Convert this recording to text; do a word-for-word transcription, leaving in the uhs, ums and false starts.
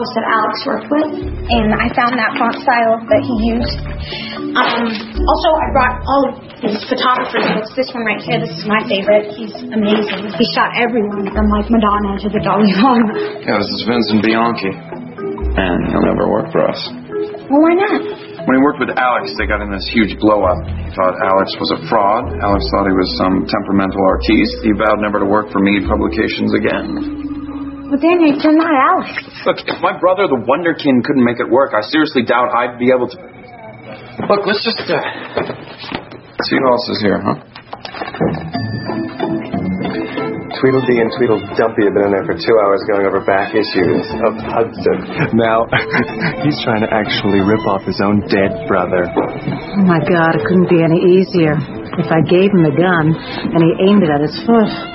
novels that Alex worked with, and I found that font style that he used. Um, also, I brought all of his photographer's books. This one right here, this is my favorite. He's amazing. He shot everyone from, like, Madonna to the Dalai Lama. Yeah, this is Vincent Bianchi. And he'll never work for us. Well, why not? When he worked with Alex, they got in this huge blow-up. He thought Alex was a fraud. Alex thought he was some temperamental artiste. He vowed never to work for Mead Publications again. Well, Daniel, you're not Alex. Look, if my brother, the Wonderkin, couldn't make it work, I seriously doubt I'd be able to... Look, let's just, uh... see who else is here, huh? Tweedledee and Tweedledumpy have been in there for two hours going over back issues of Hudson. Now, he's trying to actually rip off his own dead brother. Oh, my God, it couldn't be any easier. If I gave him the gun and he aimed it at his foot...